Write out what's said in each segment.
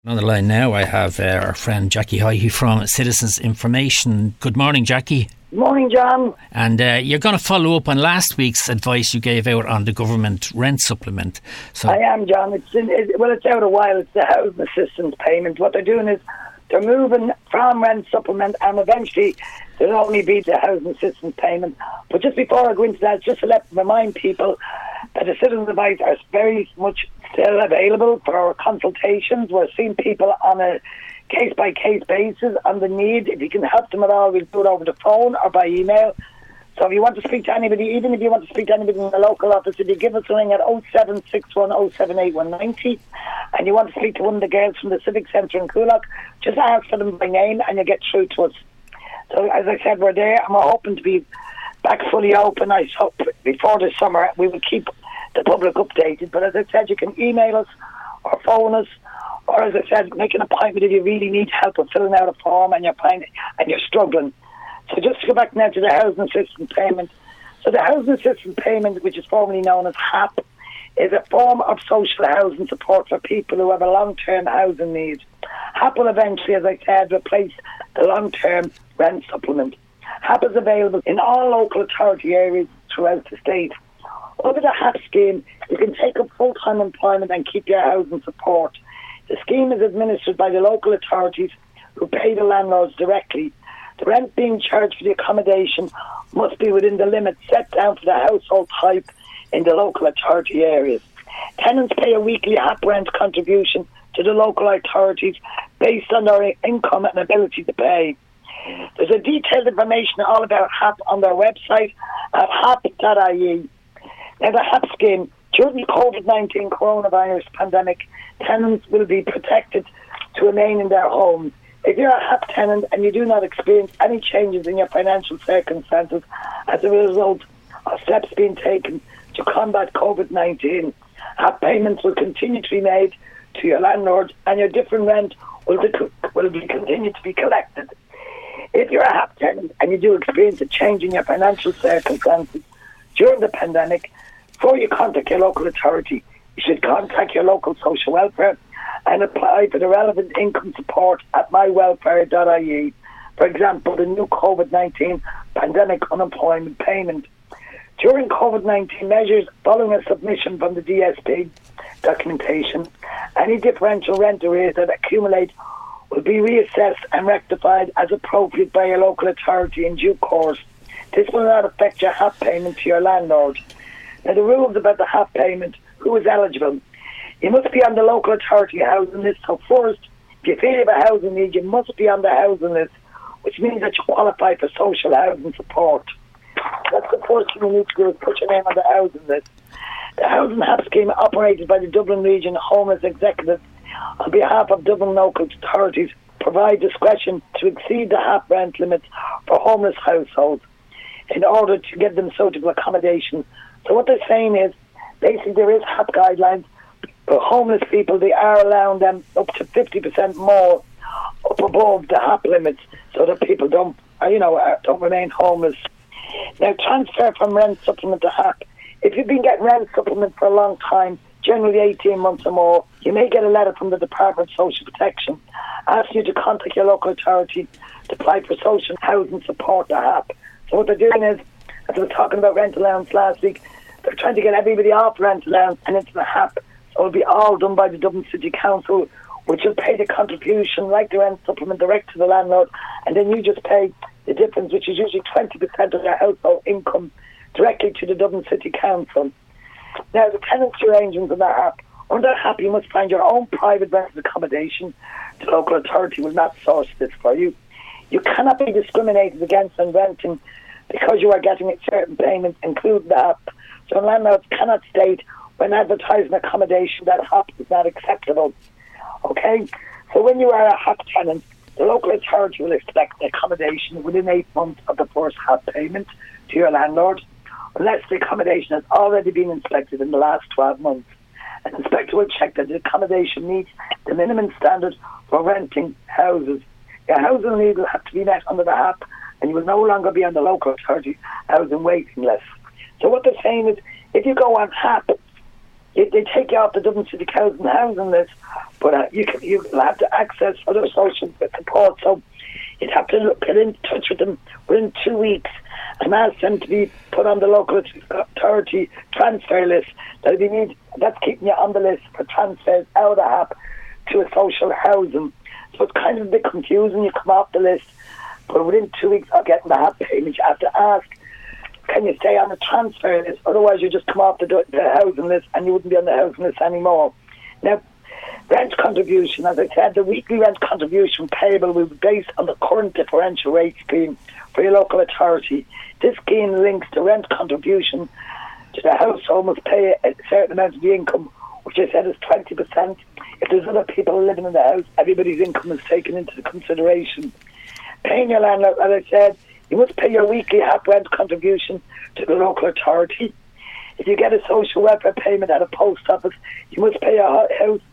On the line now, I have our friend Jackie Haughey from Citizens Information. Good morning, Jackie. Morning, John. And you're going to follow up on last week's advice you gave out on the government rent supplement. So I am, John. It's out a while. It's the housing assistance payment. What they're doing is they're moving from rent supplement, and eventually there'll only be the housing assistance payment. But just before I go into that, just to remind people that the Citizens Advice are very much still available for our consultations. We're seeing people on a case-by-case basis on the need. If you can help them at all, we'll do it over the phone or by email. So if you want to speak to anybody, even if you want to speak to anybody in the local office, if you give us a ring at 0761078 and you want to speak to one of the girls from the Civic Centre in Coolock, just ask for them by name and you'll get through to us. So as I said, we're there and we're hoping to be back fully open. I hope before the summer we will keep the public updated. But as I said, you can email us or phone us, or as I said, make an appointment if you really need help with filling out a form and you're struggling. So just to go back now to the housing assistance payment. So the housing assistance payment, which is formerly known as HAP, is a form of social housing support for people who have a long-term housing need. HAP will eventually, as I said, replace the long-term rent supplement. HAP is available in all local authority areas throughout the state. Under the HAP scheme, you can take up full-time employment and keep your housing support. The scheme is administered by the local authorities who pay the landlords directly. The rent being charged for the accommodation must be within the limits set down for the household type in the local authority areas. Tenants pay a weekly HAP rent contribution to the local authorities based on their income and ability to pay. There's a detailed information all about HAP on their website at hap.ie. Now, the HAP scheme, during the COVID-19 coronavirus pandemic, tenants will be protected to remain in their homes. If you're a HAP tenant and you do not experience any changes in your financial circumstances as a result of steps being taken to combat COVID-19, HAP payments will continue to be made to your landlord and your different rent will be continued to be collected. If you're a HAP tenant and you do experience a change in your financial circumstances during the pandemic, before you contact your local authority, you should contact your local social welfare and apply for the relevant income support at mywelfare.ie. For example, the new COVID-19 pandemic unemployment payment. During COVID-19 measures, following a submission from the DSP documentation, any differential rent arrears that accumulate will be reassessed and rectified as appropriate by your local authority in due course. This will not affect your HAP payment to your landlord. Now, the rules about the HAP payment: who is eligible? You must be on the local authority housing list. So first, if you feel you have a housing need, you must be on the housing list, which means that you qualify for social housing support. That's the first thing you need to do, is put your name on the housing list. The housing HAP scheme, operated by the Dublin Region Homeless Executive on behalf of Dublin local authorities, provide discretion to exceed the HAP rent limits for homeless households in order to give them suitable accommodation. So what they're saying is, basically there is HAP guidelines for homeless people. They are allowing them up to 50% more up above the HAP limits so that people don't remain homeless. Now, transfer from rent supplement to HAP. If you've been getting rent supplement for a long time, generally 18 months or more, you may get a letter from the Department of Social Protection asking you to contact your local authority to apply for social housing support to HAP. So what they're doing is, as I was talking about rent allowance last week, they're trying to get everybody off rent allowance and into the HAP. So it'll be all done by the Dublin City Council, which will pay the contribution like the rent supplement direct to the landlord, and then you just pay the difference, which is usually 20% of your household income, directly to the Dublin City Council. Now, the tenancy arrangements in that HAP. Under HAP, you must find your own private rented accommodation. The local authority will not source this for you. You cannot be discriminated against on renting because you are getting a certain payment, including the HAP. So landlords cannot state when advertising accommodation that HAP is not acceptable. Okay? So when you are a HAP tenant, the local authority will expect the accommodation within 8 months of the first HAP payment to your landlord, unless the accommodation has already been inspected in the last 12 months. An inspector will check that the accommodation meets the minimum standard for renting houses. Your housing need will have to be met under the HAP, and you will no longer be on the local authority housing waiting list. So what they're saying is, if you go on HAP, they take you off the Dublin City Council housing list, But you'll have to access other social support. So you'd have to get in touch with them within 2 weeks and ask them to be put on the local authority transfer list. That's keeping you on the list for transfers out of the HAP to a social housing. So it's kind of a bit confusing. You come off the list, but within 2 weeks of getting the HAP payment, you have to ask, can you stay on the transfer list? Otherwise, you just come off the housing list and you wouldn't be on the housing list anymore. Now, rent contribution, as I said, the weekly rent contribution payable will be based on the current differential rate scheme for your local authority. This scheme links the rent contribution to the household must pay a certain amount of the income, which I said is 20%. If there's other people living in the house, everybody's income is taken into consideration. Paying your landlord, as I said, you must pay your weekly HAP rent contribution to the local authority. If you get a social welfare payment at a post office, you must pay your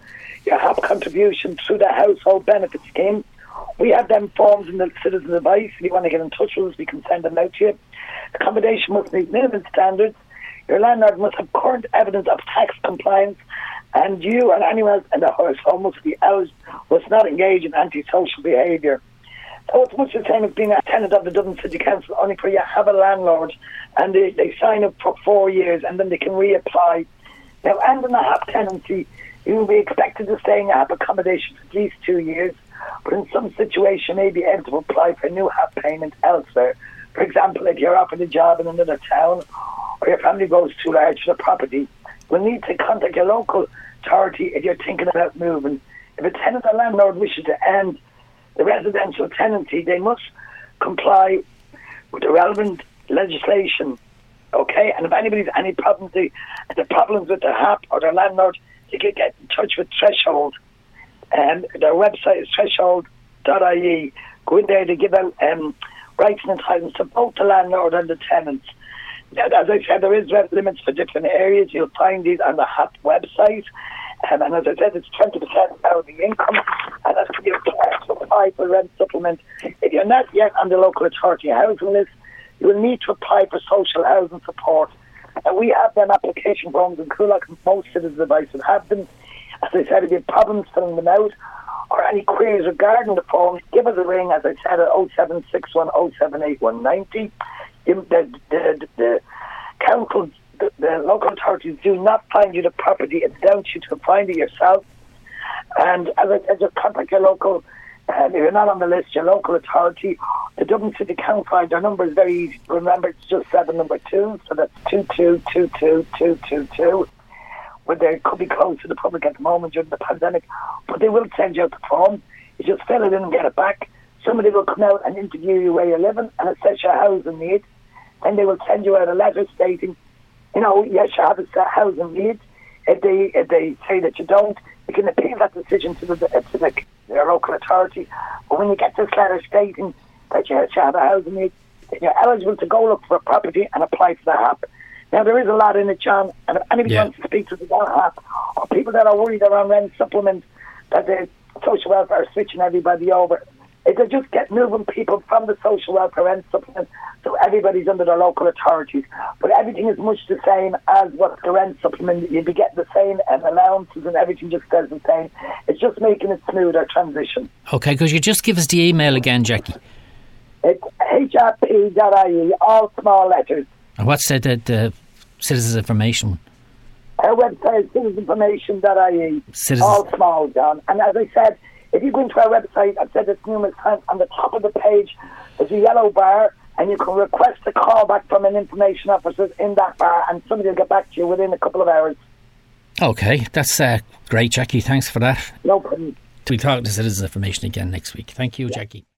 HAP contribution through the household benefit scheme. We have them forms in the citizen advice. If you want to get in touch with us, we can send them out to you. Accommodation must meet minimum standards. Your landlord must have current evidence of tax compliance, and you and anyone else in the household must not engage in antisocial behaviour. So it's much the same as being a tenant of the Dublin City Council, only for you have a landlord and they sign up for 4 years and then they can reapply. Now, ending a HAP tenancy, you will be expected to stay in your HAP accommodation for at least 2 years, but in some situation you may be able to apply for a new HAP payment elsewhere. For example, if you're offered a job in another town or your family grows too large for the property, you'll need to contact your local authority if you're thinking about moving. If a tenant or landlord wishes to end the residential tenancy, they must comply with the relevant legislation. Okay, and if anybody's any problems, the problems with their HAP or their landlord, you can get in touch with Threshold. And their website is threshold.ie. Go in there to give out rights and entitlements to both the landlord and the tenants. Now, as I said, there is rent limits for different areas. You'll find these on the HAP website. And as I said, it's 20% of the income, and that's for you to apply for rent supplement. If you're not yet on the local authority housing list, you will need to apply for social housing support. And we have them application forms in Coolock, and most citizens advice will have them. As I said, if you have problems filling them out or any queries regarding the forms, give us a ring, as I said, at 0761 078 190. The council, the local authorities do not find you the property. It's down to you to find it yourself. And as I said, just contact your local, if you're not on the list, your local authority. The Dublin City Council, their number is very easy to remember. It's just 7-2, so that's 2222222. Where they could be closed to the public at the moment during the pandemic, but they will send you out the form. You just fill it in and get it back. Somebody will come out and interview you where you're living and assess your housing needs. Then they will send you out a letter stating, yes, you have a housing need. If they say that you don't, you can appeal that decision to your local authority. But when you get this letter stating that you have a housing need, then you're eligible to go look for a property and apply for the HAP. Now, there is a lot in it, John, and if anybody wants to speak to the HAP, or people that are worried around rent supplement, that the social welfare are switching everybody over, if they just get moving people from the social welfare rent supplement, so everybody's under their local authorities. But everything is much the same as what the rent supplement, you'd be getting the same allowances and everything just stays the same. It's just making it smoother transition. Okay, could you just give us the email again, Jackie? It's hrp.ie, all small letters. And what's the Citizens Information one? Our website is citizensinformation.ie, all small, John. And as I said, if you go into our website, I've said this numerous times, on the top of the page there's a yellow bar, and you can request a call back from an information officer in that bar, and somebody will get back to you within a couple of hours. Okay, that's great, Jackie. Thanks for that. No problem. We'll talk to Citizens Information again next week. Thank you, Jackie.